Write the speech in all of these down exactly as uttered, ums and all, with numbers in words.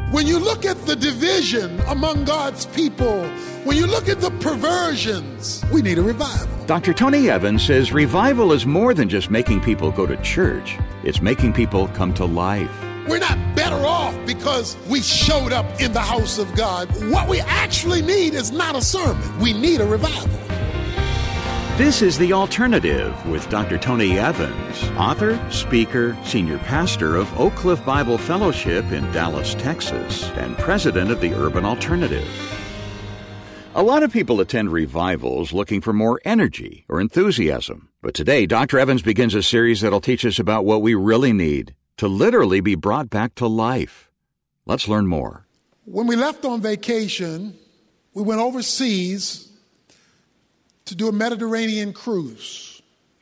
When you look at the division among God's people, when you look at the perversions, we need a revival. Doctor Tony Evans says revival is more than just making people go to church. It's making people come to life. We're not better off because we showed up in the house of God. What we actually need is not a sermon. We need a revival. This is The Alternative with Doctor Tony Evans, author, speaker, senior pastor of Oak Cliff Bible Fellowship in Dallas, Texas, and president of the Urban Alternative. A lot of people attend revivals looking for more energy or enthusiasm. But today, Doctor Evans begins a series that'll teach us about what we really need to literally be brought back to life. Let's learn more. When we left on vacation, we went overseas to do a Mediterranean cruise.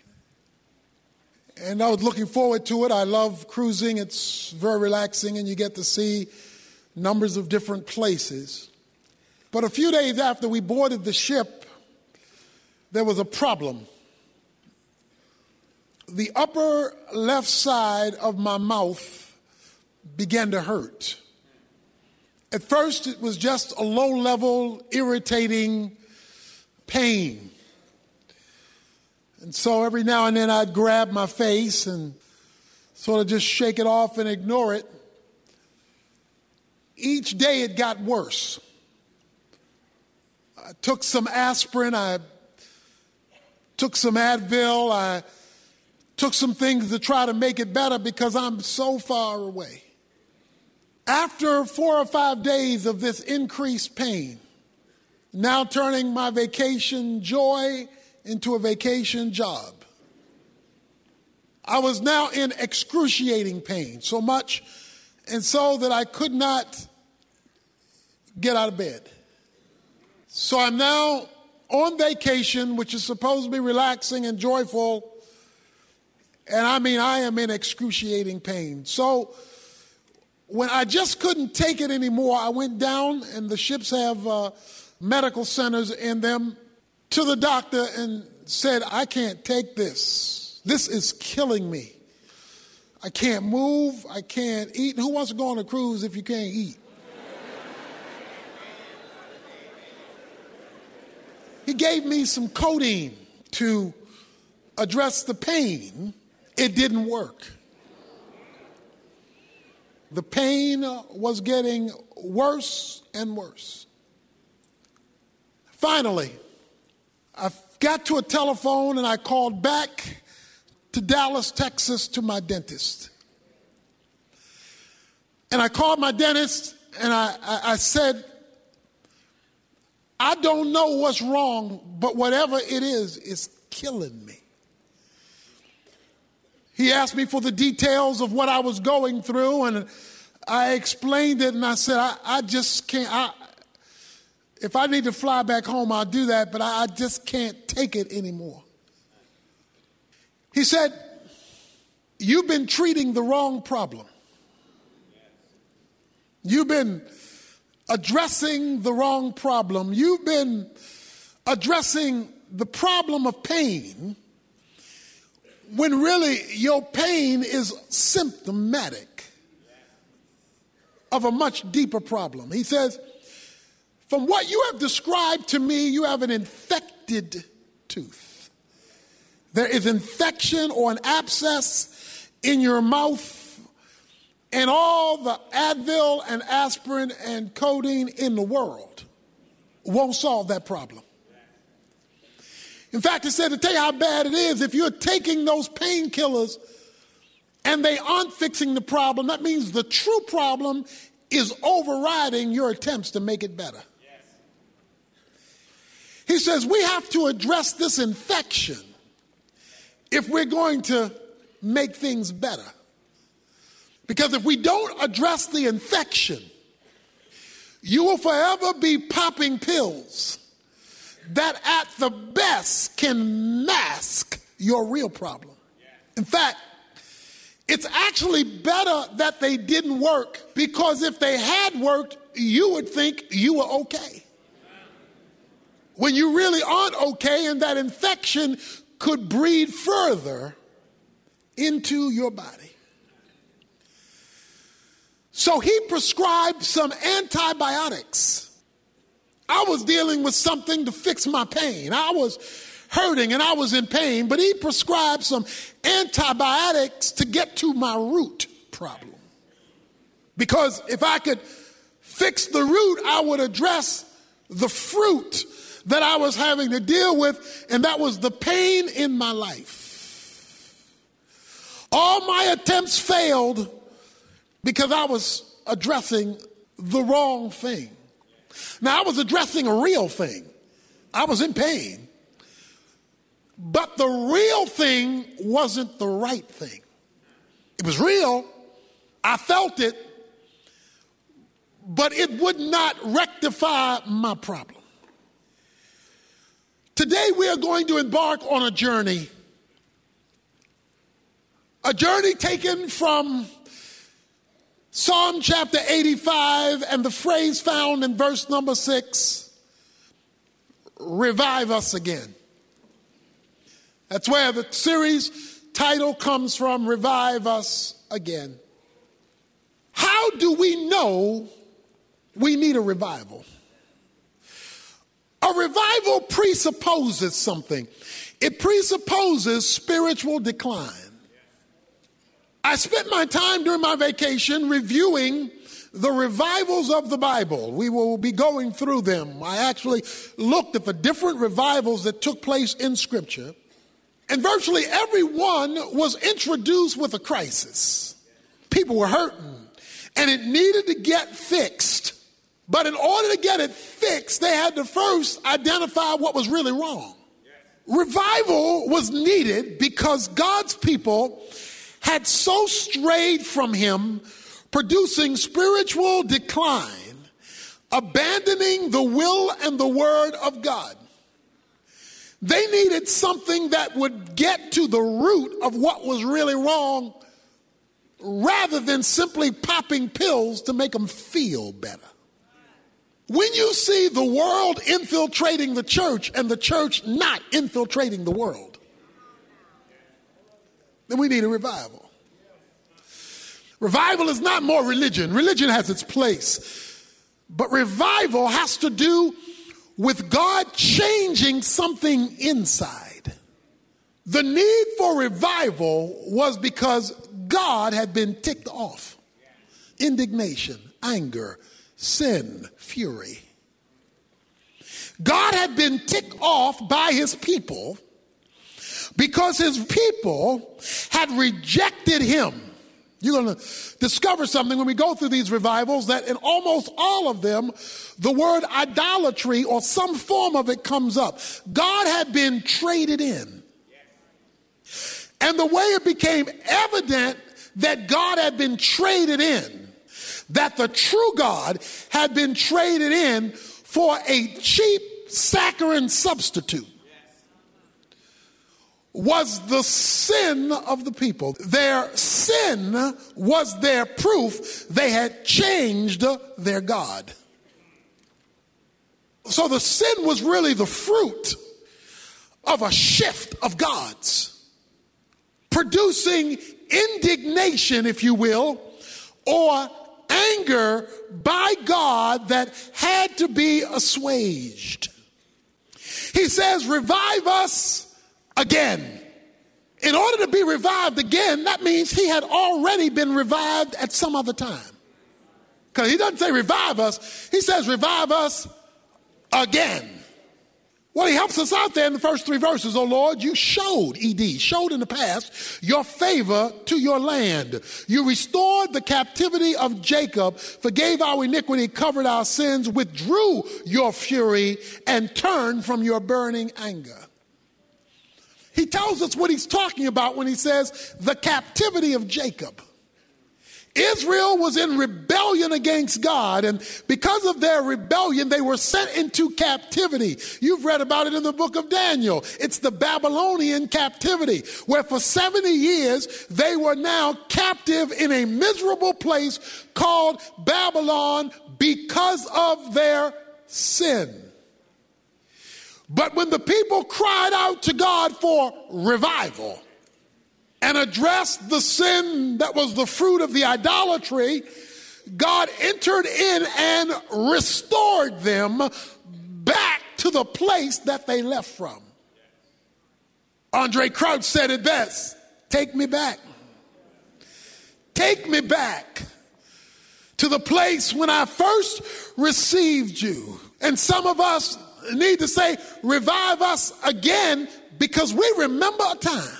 And I was looking forward to it. I love cruising. It's very relaxing, and you get to see numbers of different places. But a few days after we boarded the ship, there was a problem. The upper left side of my mouth began to hurt. At first, it was just a low-level, irritating pain. And so every now and then I'd grab my face and sort of just shake it off and ignore it. Each day it got worse. I took some aspirin, I took some Advil, I took some things to try to make it better because I'm so far away. After four or five days of this increased pain, now turning my vacation joy into a vacation job, I was now in excruciating pain, so much and so that I could not get out of bed. So I'm now on vacation, which is supposed to be relaxing and joyful, and I mean, I am in excruciating pain. So when I just couldn't take it anymore, I went down, and the ships have uh, medical centers in them, to the doctor and said, I can't take this. This is killing me. I can't move. I can't eat. Who wants to go on a cruise if you can't eat? He gave me some codeine to address the pain. It didn't work. The pain was getting worse and worse. Finally, I got to a telephone and I called back to Dallas, Texas, to my dentist. And I called my dentist and I, I, I said, I don't know what's wrong, but whatever it is, it's killing me. He asked me for the details of what I was going through, and I explained it, and I said, I, I just can't, I, if I need to fly back home, I'll do that, but I, I just can't take it anymore. He said, you've been treating the wrong problem. You've been addressing the wrong problem. You've been addressing the problem of pain when really your pain is symptomatic of a much deeper problem. He says, from what you have described to me, you have an infected tooth. There is infection or an abscess in your mouth, and all the Advil and aspirin and codeine in the world won't solve that problem. In fact, he said, to tell you how bad it is, if you're taking those painkillers and they aren't fixing the problem, that means the true problem is overriding your attempts to make it better. Yes. He says, we have to address this infection if we're going to make things better. Because if we don't address the infection, you will forever be popping pills that at the best can mask your real problem. In fact, it's actually better that they didn't work, because if they had worked, you would think you were okay. When you really aren't okay, and that infection could breed further into your body. So he prescribed some antibiotics. I was dealing with something to fix my pain. I was hurting and I was in pain, but he prescribed some antibiotics to get to my root problem. Because if I could fix the root, I would address the fruit that I was having to deal with, and that was the pain in my life. All my attempts failed because I was addressing the wrong thing. Now, I was addressing a real thing. I was in pain. But the real thing wasn't the right thing. It was real. I felt it. But it would not rectify my problem. Today we are going to embark on a journey. A journey taken from Psalm chapter eighty-five and the phrase found in verse number six, revive us again. That's where the series title comes from, Revive Us Again. How do we know we need a revival? A revival presupposes something. It presupposes spiritual decline. I spent my time during my vacation reviewing the revivals of the Bible. We will be going through them. I actually looked at the different revivals that took place in Scripture, and virtually every one was introduced with a crisis. People were hurting, and it needed to get fixed. But in order to get it fixed, they had to first identify what was really wrong. Revival was needed because God's people had so strayed from him, producing spiritual decline, abandoning the will and the word of God. They needed something that would get to the root of what was really wrong, rather than simply popping pills to make them feel better. When you see the world infiltrating the church and the church not infiltrating the world, then we need a revival. Revival is not more religion. Religion has its place. But revival has to do with God changing something inside. The need for revival was because God had been ticked off. Indignation, anger, sin, fury. God had been ticked off by his people because his people had rejected him. You're going to discover something when we go through these revivals, that in almost all of them, the word idolatry or some form of it comes up. God had been traded in. And the way it became evident that God had been traded in, that the true God had been traded in for a cheap saccharine substitute, was the sin of the people. Their sin was their proof they had changed their God. So the sin was really the fruit of a shift of God's, producing indignation, if you will, or anger by God that had to be assuaged. He says, revive us again. In order to be revived again, that means he had already been revived at some other time. Because he doesn't say revive us, he says revive us again. Well, he helps us out there in the first three verses. Oh Lord, you showed, E D, showed in the past your favor to your land. You restored the captivity of Jacob, forgave our iniquity, covered our sins, withdrew your fury, and turned from your burning anger. He tells us what he's talking about when he says the captivity of Jacob. Israel was in rebellion against God, and because of their rebellion, they were sent into captivity. You've read about it in the book of Daniel. It's the Babylonian captivity, where for seventy years, they were now captive in a miserable place called Babylon because of their sin. But when the people cried out to God for revival and addressed the sin that was the fruit of the idolatry, God entered in and restored them back to the place that they left from. Andre Crouch said it best, take me back. Take me back to the place when I first received you. And some of us need to say, revive us again, because we remember a time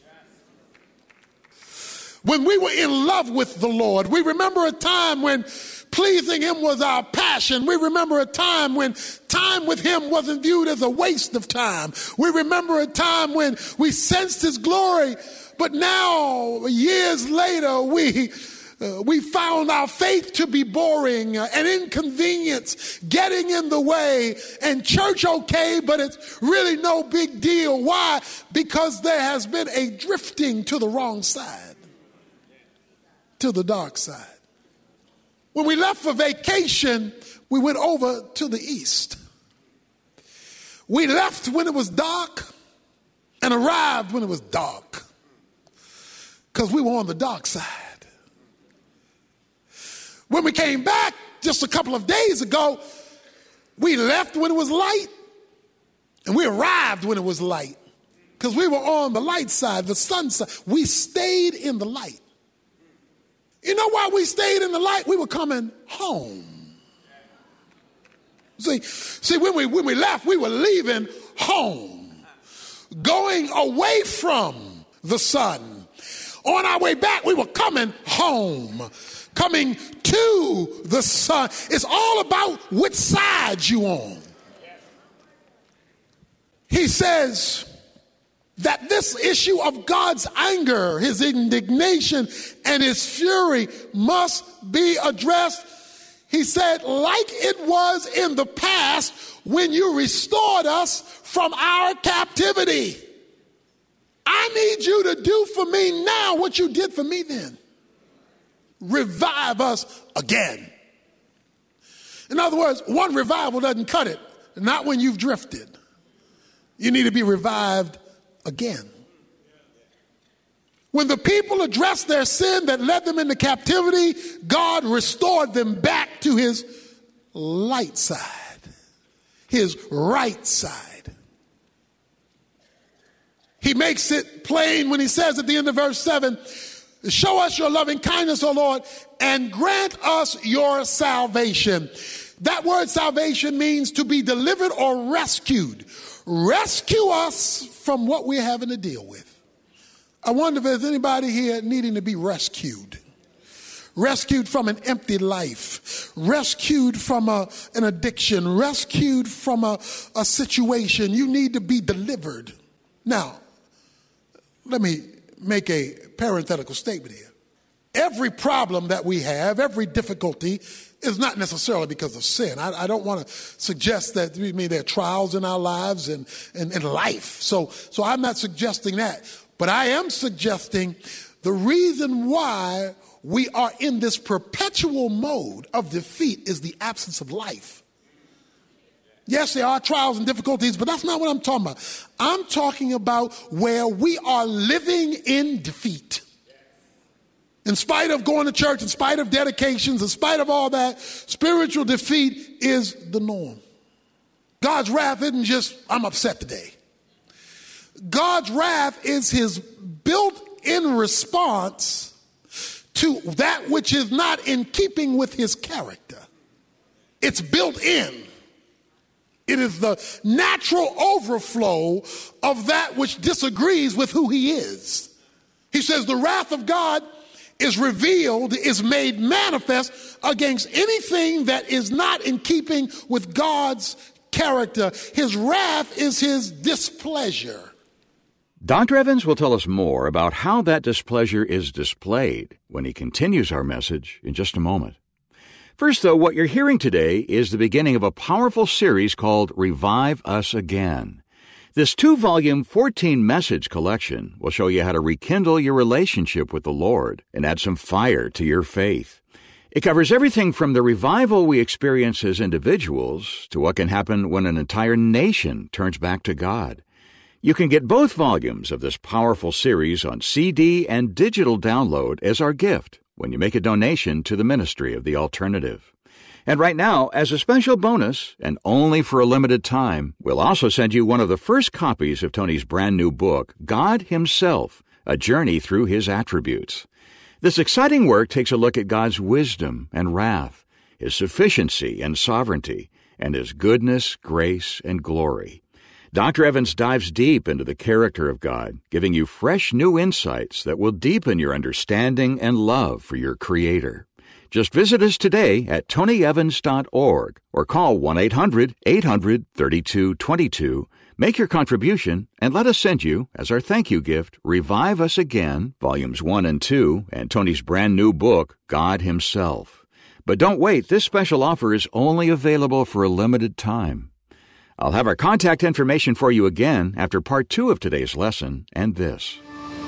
when we were in love with the Lord. We remember a time when pleasing him was our passion. We remember a time when time with him wasn't viewed as a waste of time. We remember a time when we sensed his glory, but now, years later, we uh, we found our faith to be boring, uh, an inconvenience, getting in the way, and church okay, but it's really no big deal. Why? Because there has been a drifting to the wrong side, to the dark side. When we left for vacation, we went over to the east. We left when it was dark and arrived when it was dark, because we were on the dark side. When we came back just a couple of days ago, we left when it was light and we arrived when it was light, because we were on the light side, the sun side. We stayed in the light. You know why we stayed in the light? We were coming home. See, see when we when we left, we were leaving home, going away from the sun. On our way back, we were coming home, coming to the sun. It's all about which side you on. He says that this issue of God's anger, his indignation, and his fury must be addressed. He said, like it was in the past when you restored us from our captivity. I need you to do for me now what you did for me then. Revive us again. In other words, one revival doesn't cut it. Not when you've drifted. You need to be revived again. When the people addressed their sin that led them into captivity, God restored them back to his light side, his right side. He makes it plain when he says at the end of verse seven, show us your loving kindness, O Lord, and grant us your salvation. That word salvation means to be delivered or rescued. Rescue us from what we're having to deal with. I wonder if there's anybody here needing to be rescued. Rescued from an empty life. Rescued from a, an addiction. Rescued from a, a situation. You need to be delivered. Now, let me make a parenthetical statement here. Every problem that we have, every difficulty, is not necessarily because of sin. I, I don't want to suggest that I mean, there are trials in our lives and in life. So, so I'm not suggesting that. But I am suggesting the reason why we are in this perpetual mode of defeat is the absence of life. Yes, there are trials and difficulties, but that's not what I'm talking about. I'm talking about where we are living in defeat. In spite of going to church, in spite of dedications, in spite of all that, spiritual defeat is the norm. God's wrath isn't just, I'm upset today. God's wrath is his built-in response to that which is not in keeping with his character. It's built in. It is the natural overflow of that which disagrees with who he is. He says the wrath of God is revealed, is made manifest against anything that is not in keeping with God's character. His wrath is his displeasure. Doctor Evans will tell us more about how that displeasure is displayed when he continues our message in just a moment. First, though, what you're hearing today is the beginning of a powerful series called Revive Us Again. This two-volume, fourteen-message collection will show you how to rekindle your relationship with the Lord and add some fire to your faith. It covers everything from the revival we experience as individuals to what can happen when an entire nation turns back to God. You can get both volumes of this powerful series on C D and digital download as our gift when you make a donation to the ministry of The Alternative. And right now, as a special bonus, and only for a limited time, we'll also send you one of the first copies of Tony's brand new book, God Himself, A Journey Through His Attributes. This exciting work takes a look at God's wisdom and wrath, His sufficiency and sovereignty, and His goodness, grace, and glory. Doctor Evans dives deep into the character of God, giving you fresh new insights that will deepen your understanding and love for your Creator. Just visit us today at tony evans dot org or call one eight hundred eight hundred thirty-two twenty-two. Make your contribution and let us send you, as our thank you gift, Revive Us Again, Volumes one and two, and Tony's brand new book, God Himself. But don't wait, this special offer is only available for a limited time. I'll have our contact information for you again after part two of today's lesson and this.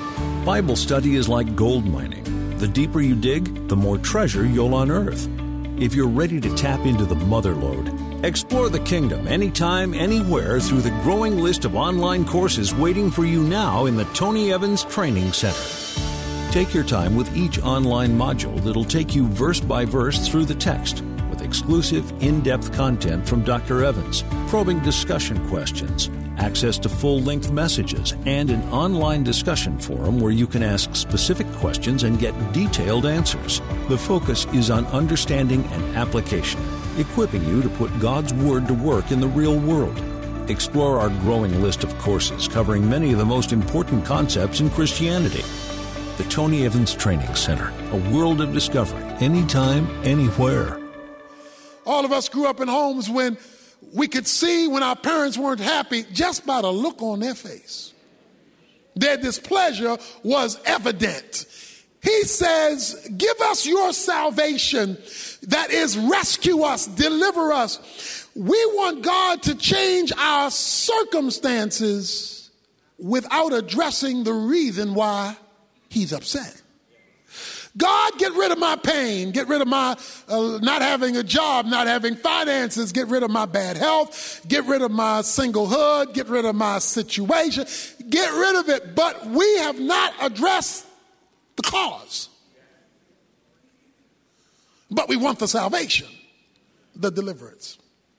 Bible study is like gold mining. The deeper you dig, the more treasure you'll unearth. If you're ready to tap into the mother lode, explore the kingdom anytime, anywhere through the growing list of online courses waiting for you now in the Tony Evans Training Center. Take your time with each online module that'll take you verse by verse through the text, with exclusive, in-depth content from Doctor Evans, probing discussion questions, access to full-length messages, and an online discussion forum where you can ask specific questions and get detailed answers. The focus is on understanding and application, equipping you to put God's Word to work in the real world. Explore our growing list of courses covering many of the most important concepts in Christianity. The Tony Evans Training Center, a world of discovery, anytime, anywhere. All of us grew up in homes when we could see when our parents weren't happy just by the look on their face. Their displeasure was evident. He says, give us your salvation, that is, rescue us, deliver us. We want God to change our circumstances without addressing the reason why He's upset. God, get rid of my pain, get rid of my uh, not having a job, not having finances, get rid of my bad health, get rid of my singlehood, get rid of my situation, get rid of it. But we have not addressed the cause. But we want the salvation, the deliverance.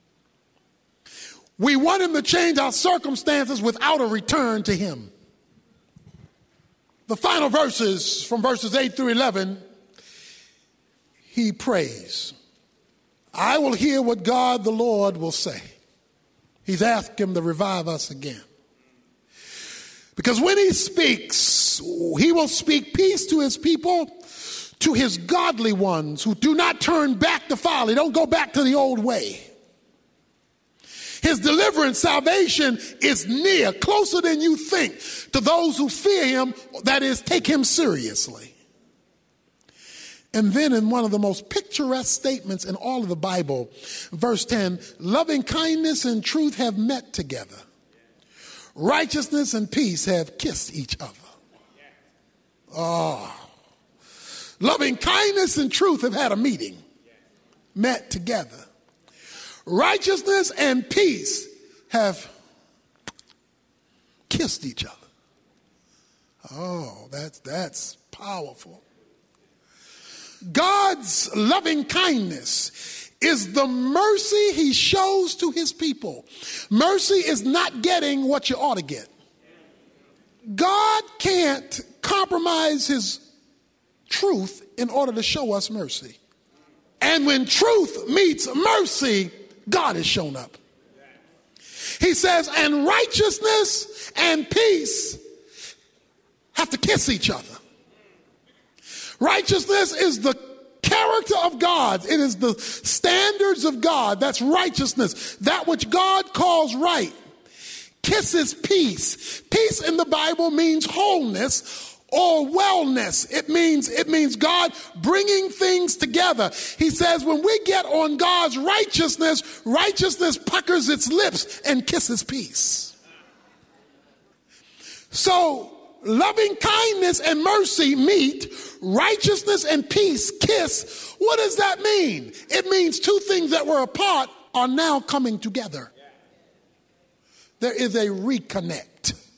We want Him to change our circumstances without a return to Him. The final verses, from verses eight through eleven, he prays. I will hear what God the Lord will say. He's asked Him to revive us again. Because when He speaks, He will speak peace to His people, to His godly ones who do not turn back to folly, don't go back to the old way. His deliverance, salvation is near, closer than you think, to those who fear Him, that is, take Him seriously. And then in one of the most picturesque statements in all of the Bible, verse ten, loving kindness and truth have met together. Righteousness and peace have kissed each other. Oh. Loving kindness and truth have had a meeting, met together. Righteousness and peace have kissed each other. Oh, that's, that's powerful. God's loving kindness is the mercy He shows to His people. Mercy is not getting what you ought to get. God can't compromise His truth in order to show us mercy. And when truth meets mercy, God has shown up. He says, and righteousness and peace have to kiss each other. Righteousness is the character of God. It is the standards of God. That's righteousness. That which God calls right. Kisses peace. Peace in the Bible means wholeness or wellness. It means, it means God bringing things together. He says when we get on God's righteousness, righteousness puckers its lips and kisses peace. So loving kindness and mercy meet, righteousness and peace kiss. What does that mean? It means two things that were apart are now coming together. There is a reconnect.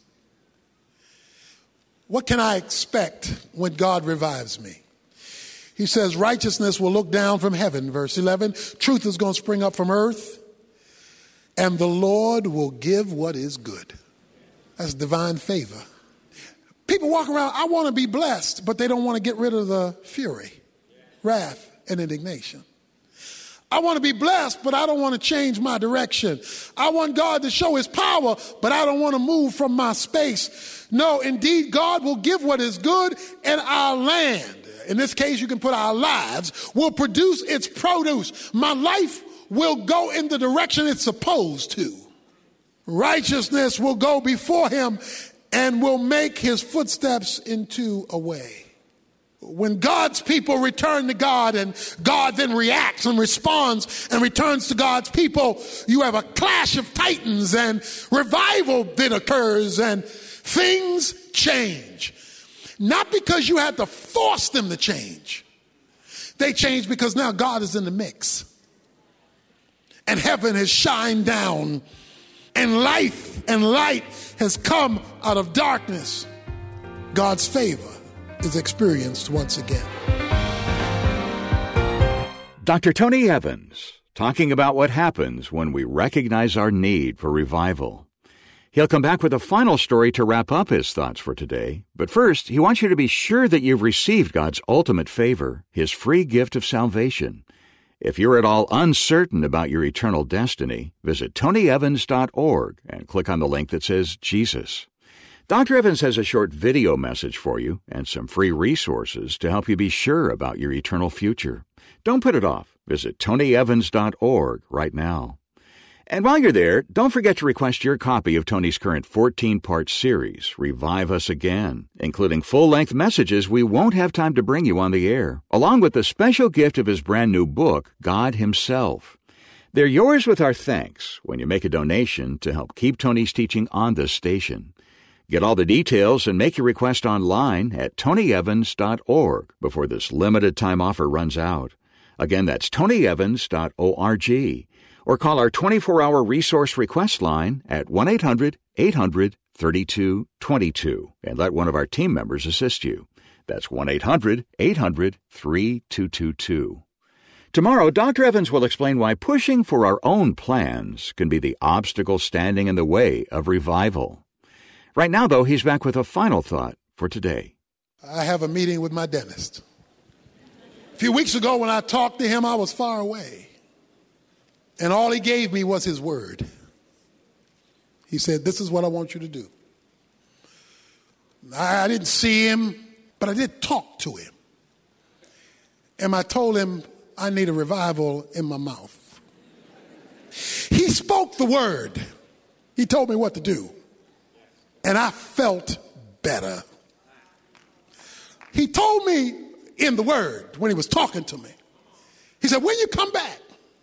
What can I expect when God revives me? He says righteousness will look down from heaven, verse eleven. Truth is going to spring up from earth, and the Lord will give what is good. That's divine favor. People walk around, I want to be blessed, but they don't want to get rid of the fury, wrath, and indignation. I want to be blessed, but I don't want to change my direction. I want God to show his power, but I don't want to move from my space. No, indeed, God will give what is good, and our land, in this case, you can put our lives, will produce its produce. My life will go in the direction it's supposed to. Righteousness will go before him and will make his footsteps into a way. When God's people return to God and God then reacts and responds and returns to God's people, you have a clash of titans and revival then occurs and things change. Not because you had to force them to change. They change because now God is in the mix. And heaven has shined down and life and light has come out of darkness. God's favor is experienced once again. Doctor Tony Evans, talking about what happens when we recognize our need for revival. He'll come back with a final story to wrap up his thoughts for today. But first, he wants you to be sure that you've received God's ultimate favor, his free gift of salvation. If you're at all uncertain about your eternal destiny, visit tony evans dot org and click on the link that says Jesus. Doctor Evans has a short video message for you and some free resources to help you be sure about your eternal future. Don't put it off. Visit tony evans dot org right now. And while you're there, don't forget to request your copy of Tony's current fourteen-part series, Revive Us Again, including full-length messages we won't have time to bring you on the air, along with the special gift of his brand-new book, God Himself. They're yours with our thanks when you make a donation to help keep Tony's teaching on this station. Get all the details and make your request online at tony evans dot org before this limited-time offer runs out. Again, that's tony evans dot org. Or call our twenty-four hour resource request line at one eight hundred eight hundred thirty-two twenty-two and let one of our team members assist you. That's one eight hundred eight hundred thirty-two twenty-two. Tomorrow, Doctor Evans will explain why pushing for our own plans can be the obstacle standing in the way of revival. Right now, though, he's back with a final thought for today. I have a meeting with my dentist. A few weeks ago when I talked to him, I was far away. And all he gave me was his word. He said, this is what I want you to do. I didn't see him, but I did talk to him. And I told him I need a revival in my mouth. He spoke the word. He told me what to do. And I felt better. He told me in the word when he was talking to me. He said, when you come back,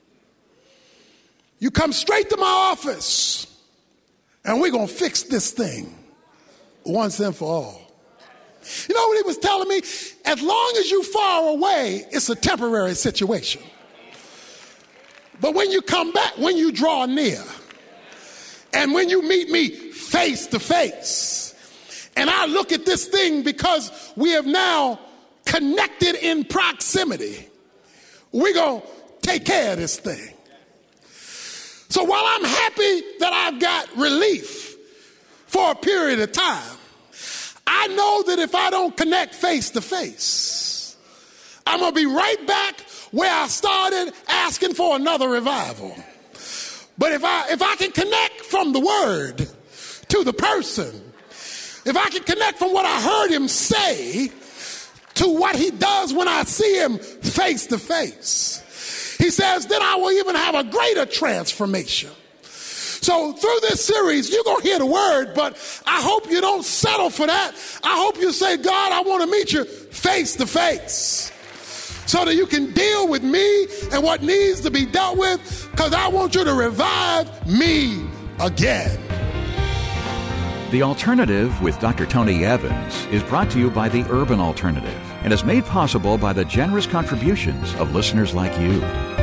you come straight to my office, and we're going to fix this thing once and for all. You know what he was telling me? As long as you're far away, it's a temporary situation. But when you come back, when you draw near, and when you meet me face to face, and I look at this thing because we have now connected in proximity, we're going to take care of this thing. So while I'm happy that I've got relief for a period of time, I know that if I don't connect face to face, I'm going to be right back where I started asking for another revival. But if I if I can connect from the word to the person, if I can connect from what I heard him say to what he does when I see him face to face, he says, then I will even have a greater transformation. So through this series, you're going to hear the word, but I hope you don't settle for that. I hope you say, God, I want to meet you face to face so that you can deal with me and what needs to be dealt with, because I want you to revive me again. The Alternative with Doctor Tony Evans is brought to you by the Urban Alternative and is made possible by the generous contributions of listeners like you.